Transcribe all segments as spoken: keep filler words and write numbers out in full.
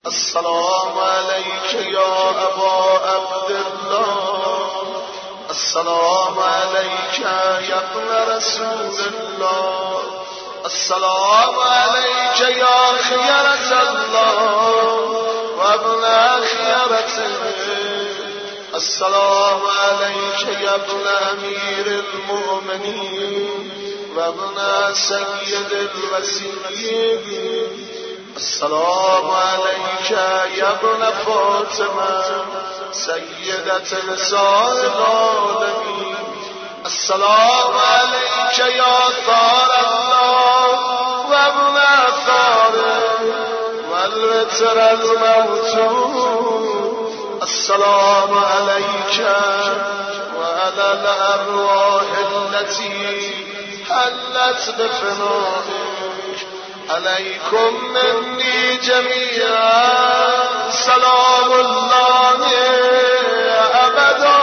السلام عليك يا أبا عبد الله، السلام عليك يا ابن رسول الله، السلام عليك يا خيرة الله وابن خيرته، السلام عليك يا ابن أمير المؤمنين وابن سيد الوسيين، السلام عليك يا ابن فاطمة سيدة نساء العالمين، السلام عليك يا ثار الله وابن ثاره والوتر الموتور، السلام عليك وعلى الأرواح التي حلت بفنائك، عليكم مني جميعا سلام الله أبدا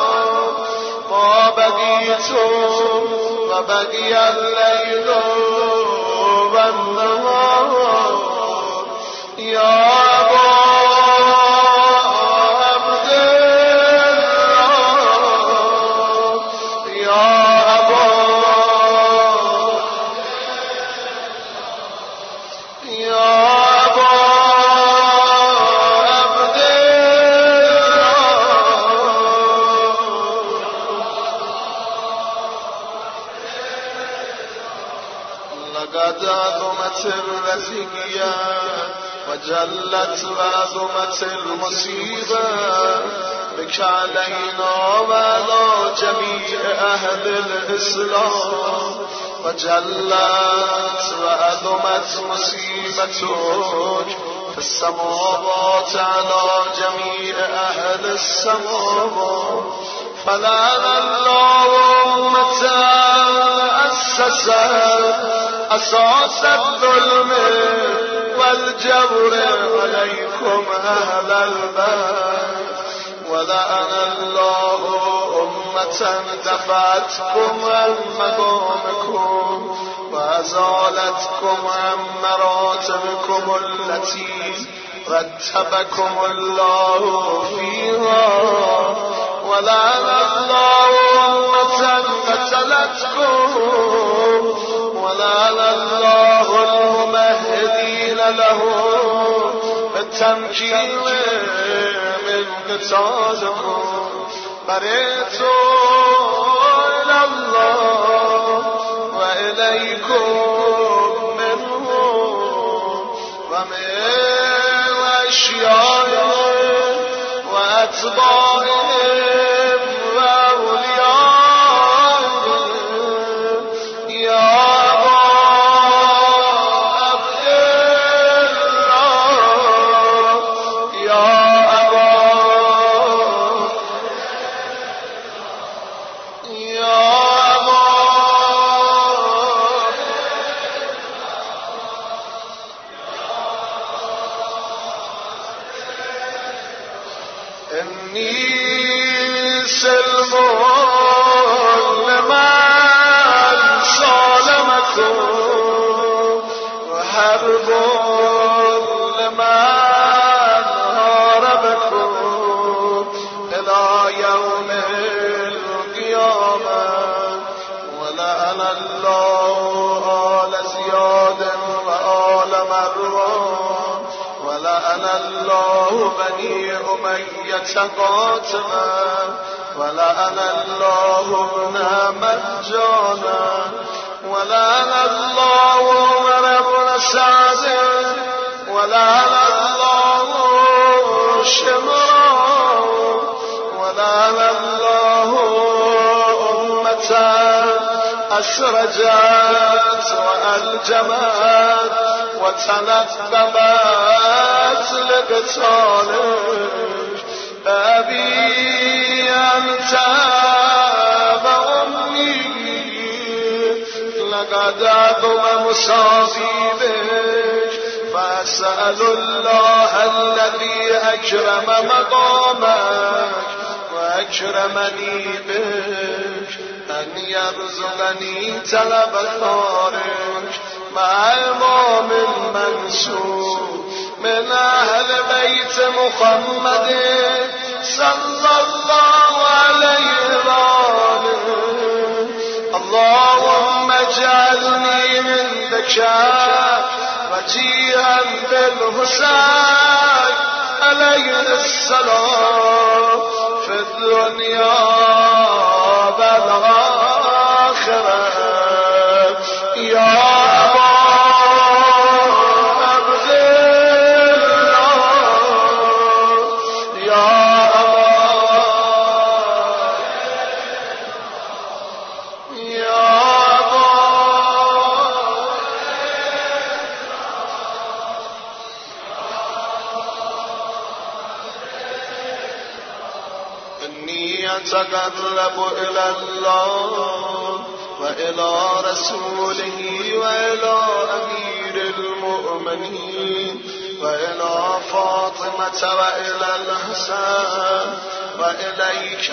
ما بقيتم وبقي الليل والنهار، يا أبا عبد الله، يا أبا لقد عظمت الرزقية وجلت وعظمت المصيبة بك علينا وعلى جميع أهل الإسلام، وجلت وعظمت مصيبتك في السماوات على جميع أهل السماوات، فلعن الله أمة أسست أساس الظلم والجور عليكم أهل البيت، ولعن الله أمة دفعتكم عن مقامكم وأزالتكم عن مراتبكم التي رتبكم الله فيها، ولعن الله أمة قتلتكم، ولعن الله الممهدين له بالتمكين من قتالكم، برئت إلى الله وإليكم منهم ومن أشيائهم وأتباعهم وأوليائهم، يا أبا عبد الله، يا أبا يا أبا إني سلم لمن سالمكم وحرب لمن هاربكم إلى يوم القيامة، ولعن الله آل زياد وآل مروان، ولعن الله بني أمية قاتما، ولعن الله ابن مجانا، ولعن الله عمر بن سعد، ولعن الله شمرا، ولعن الله أمة أسرجت وألجمت وتنقبت لقتالك، أبي أنت وأمي، لقد عظم مصابيبك، فأسأل الله الذي أكرم مقامك وأكرمني بك أن يرزقني طلب ثارك مع إمام منصور من أهل بيت محمد صلى الله عليه وآله. اللهم اجعلني عندك وجيها بالحسين عليه السلام في الدنيا والآخرة يا أتقرب إلى الله وإلى رسوله وإلى أمير المؤمنين وإلى فاطمة وإلى الحسن وإليك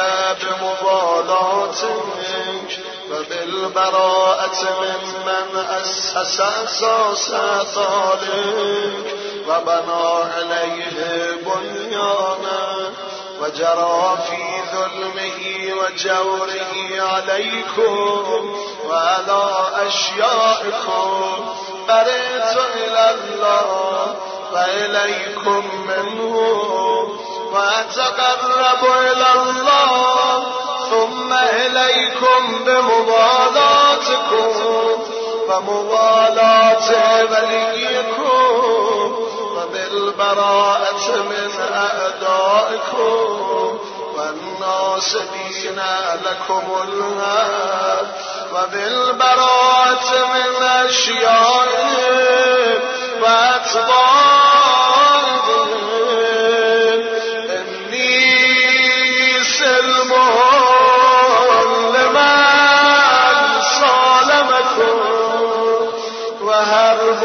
بمبالاتك وبالبراءة ممن أسس أساس ذلك وبنى عليه بنيانا وجرى في ظلمه وجوره عليكم وعلى أشيائكم. برئت إلى الله وإليكم منه وأتقرب إلى الله ثم إليكم بمبالاتكم ومبالاة وليكم وبالبراءة من أعدائكم والناصبين لكم الهاد وبالبراءة من أشيائهم وأتباعهم. إني سلم لمن صالمكم وهرب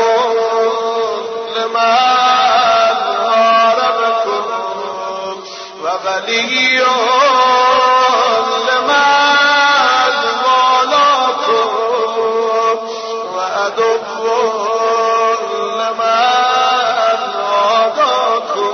لمن وبلي لمن والاكم وأدب لمن عاداكم.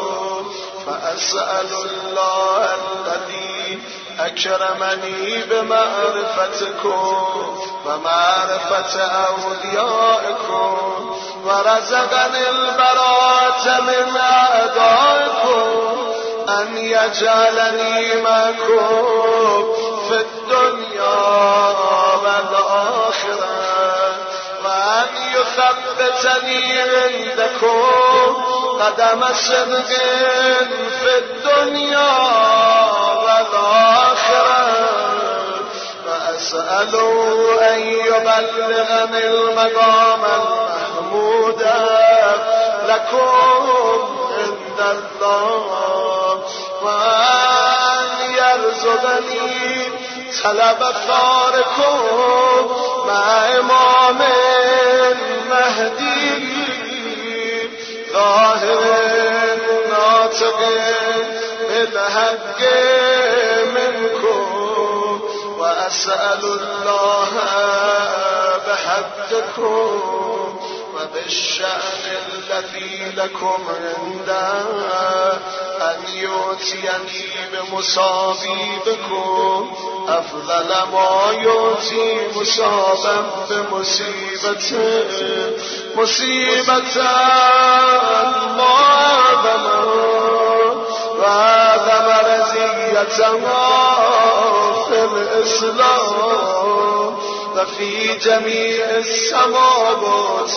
فأسأل الله الذي أكرمني بمعرفتكم ومعرفة أوليائكم ورزقني البراءة من أعدائكم أن يجعلني معكم في الدنيا والآخرة وأن يثبتني عندكم قدم صدق في الدنيا والآخرة. وأسأله أن يبلغني المقام المحمود لكم عند الله وأن يرزقني طلب ثاركم مع إمام مهدي ظاهر ناطق بالحق منكم. وأسأل الله بحقكم وبالشأن الذي لكم عنده أن يؤتيني بمصابيبكم أفضل ما يؤتي مصابا بمصيبته مصيبة ما أعظمه وأعظم رزيتها في الإسلام وفي جميع السماوات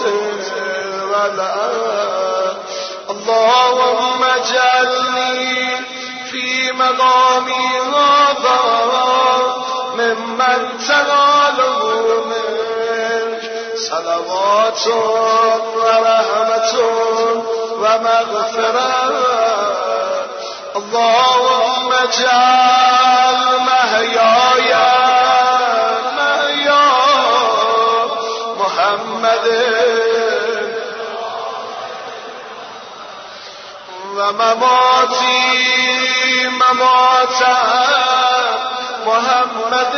والأرض. اللهم اجعلني في مقامي هذا ممن تناله منك صلوات ورحمة ومغفرة. اللهم اجعل محياي محيا محمد ومماتي ممات محمد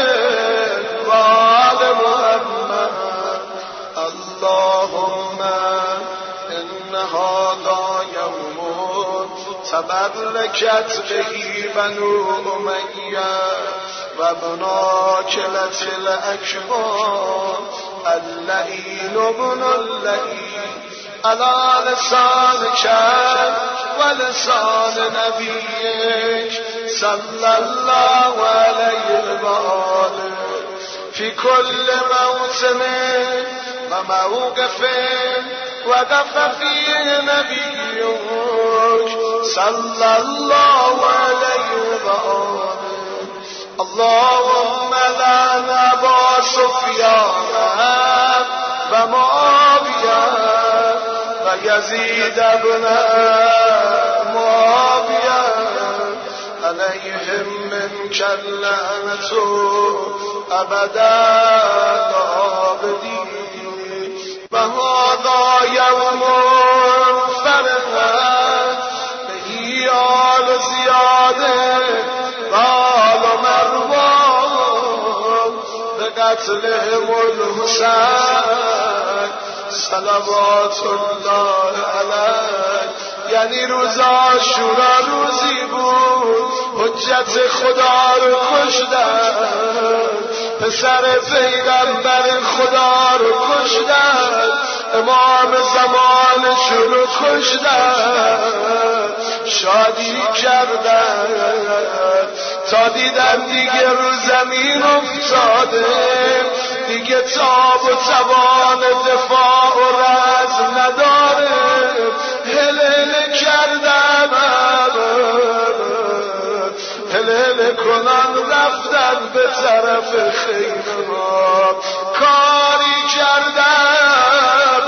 وآل محمد. اللهم إنها تبرکت بهی بنو امیه و مناکلت الاکبار اللعین ابن اللعین علی لسانک و لسان نبیک صلی الله علیه و آله فی کل موسم و موقف وقف فیه نبیک صلی الله علیه و آله اللهم لعن ابا سفیان و معاویه و یزید ابن معاویه علیهم منک اللعنة ابدا الآبدین و هذا یوم فرحت به آل زیاده و آل مروان به قتلهم الحسین صلوات الله علیه. یعنی روز عاشورا روزی بود حجت خدا رو کشتن، پسر پیغمبر خدا رو کشتن، امام زمانشون رو کشتن، شادی کردن تا دیدن دیگه رو زمین افتاده، دیگه تاب و توان دفاع و رزم نداره، هلهله کردن هلهله کنن رفتن به طرف خیمه ها، کاری کردن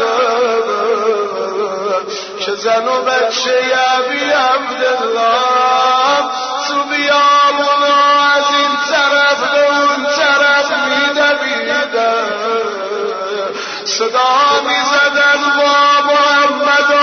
که زن و بچه ابی عبدالله تو بیامون از این طرف به اون طرف میدویدن، صدا میزدن با محمد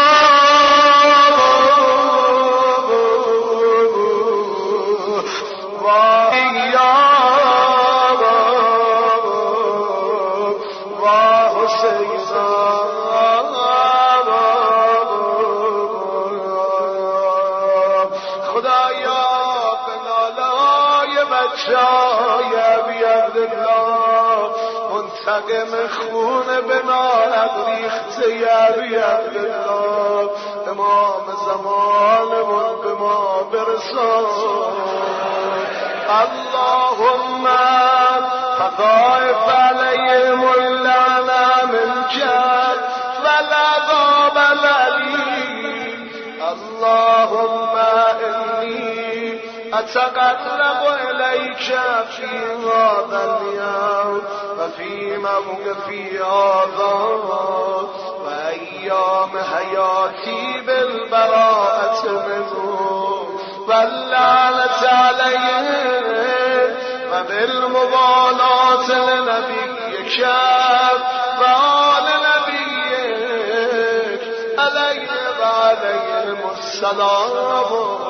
منتقم خون به نارد ریخته یبی عبدالله، امام زمانمون به ما برسان. اللهم فضائف علیهم اللعنة منک و العذاب العلیم. اللهم انی اتقرب الیک فی هذا اليوم و فی موقفی هذا و ایام حیاتی بالبراءة منه و اللعنة علیه و بالمبالاة لنبیک و آل نبیک علیه و علیهم السلام.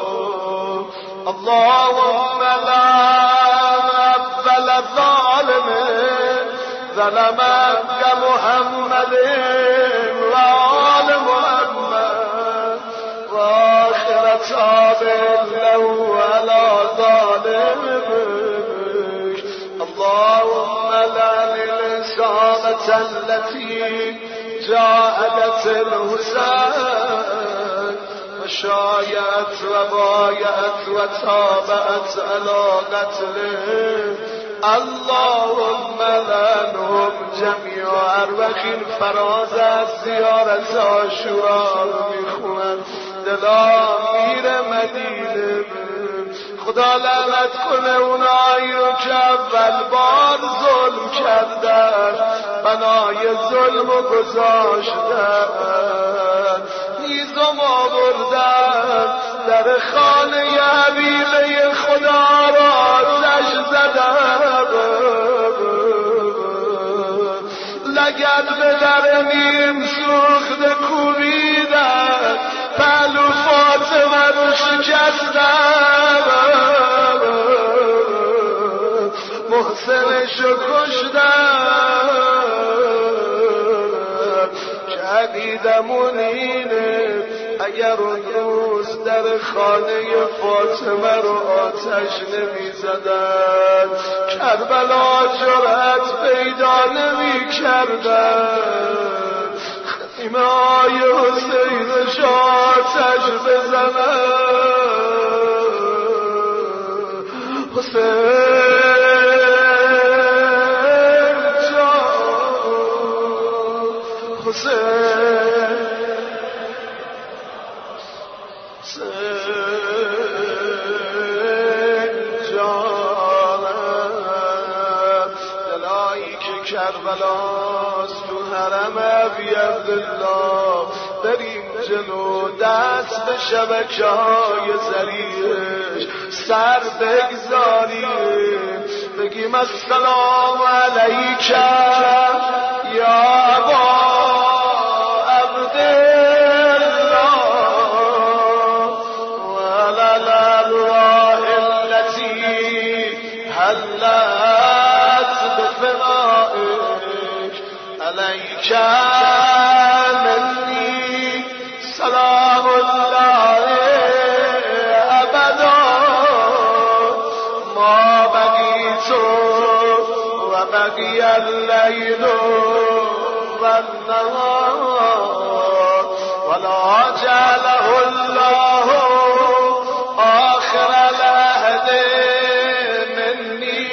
اللهم لعن اول ظالم ظلمك محمد و آل محمد و آخر تابع له على ظالمك. اللهم لعن الإصابة التي جاهدت الحسين شایعت و بایعت و تابعت علی قتله. اللهم لعنهم جمیعا. اربخین فراز از زیارت عاشورا رو میخونن، دلا میر مدینه. خدا لعنت کنه اونایی رو که اول بار ظلم کردن، بنای ظلم و گذاشتن، هیزم آوردن، در خانه حبیبه خدا را آتش زدن، لگد به در نیم سوخته کوبیدن، پهلو فاطمه رو شکستن، محسنشو کشتن. که عقیدمون اینه اگر اون روز در خانه فاطمه رو آتش نمی زدن کربلا جرأت پیدا نمی کردن خیمه های حسین آتش بزنن حسین جان حسین کربلاست تو حرم ابی عبدالله بریم جلو دست به شبکه های زریش سر بگذاریم بگیم السلام علیک یا ابا عبدالله و علی الارواح التي حلت بفنائک علیک منی سلام الله ابدا ما بقیت و بقی اللیل و النهار ولا جعله الله آخر العهد منی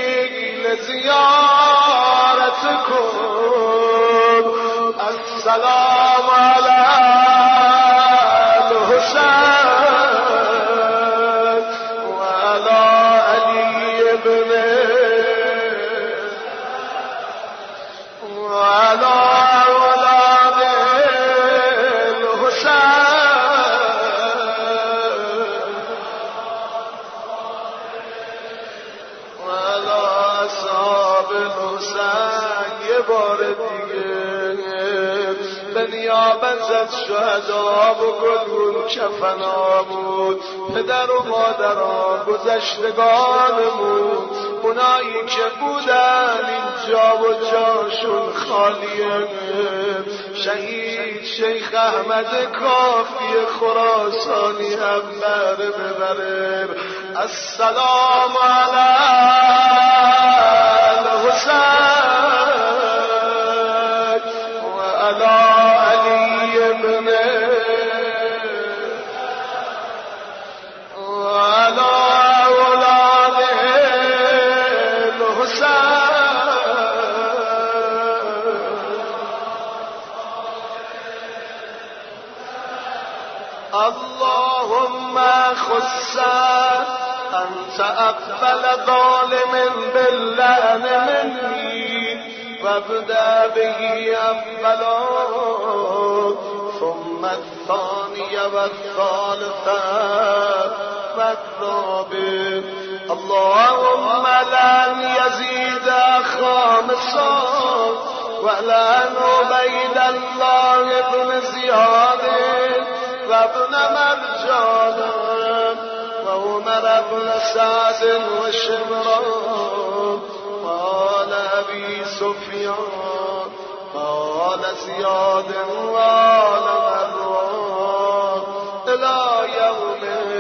لزیارتکم السلام علی الحسین و علی علی ابن و علی اولاد الحسین و علی اصحاب الحسین. یه بار دیگه به نیابت از شهدا بگذون کفنامون پدر و مادران گذشتگانمون اونایی که بودن اینجا و جاشون خالیه شهید شیخ احمد کافی خراسانی هم بره ببره السلام علی الحسین و علی علی ابن و علی اولاد الحسین. اللهم خص انت اقبل ظالم باللعن مني وابدأ به اولا ثم الثاني والثالث والرابع. اللهم لن يزيد خامسا ولن عبيد الله بن زياد وابن مرجان وعمر بن سعد وشمران وآل أبي سفيان وآل زياد وآل مروان إلى يوم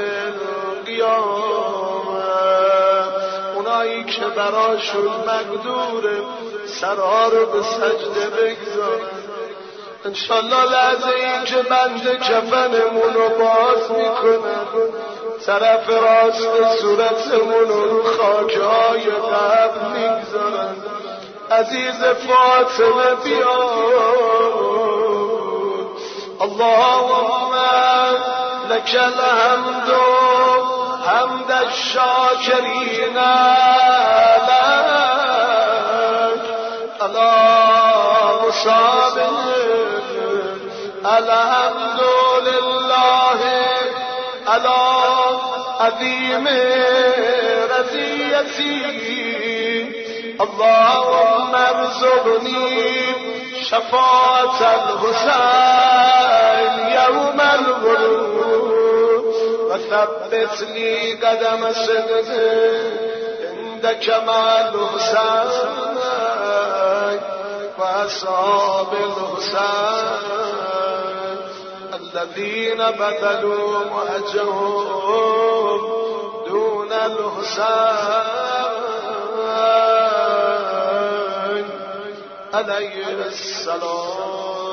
القيامة. اونایی که براشون مقدوره سرها رو به سجده بگذارن انشالله لحظه این که بند کفنمون رو باز میکنن طرف راست صورتمون رو خاکهای قبر میگذارن عزیز فاطمه بیاد. اللهم لك الحمد حمد الشاکرین لك علی مصابه الحمد لله على عظيم رضيتي. اللهم ارزقني شفاعة الحسين يوم الورود وثبت لي قدم صدق عندك مع الحسين وأصحاب الحسين. الذين بدلوا وجههم دون الحسين عليه السلام.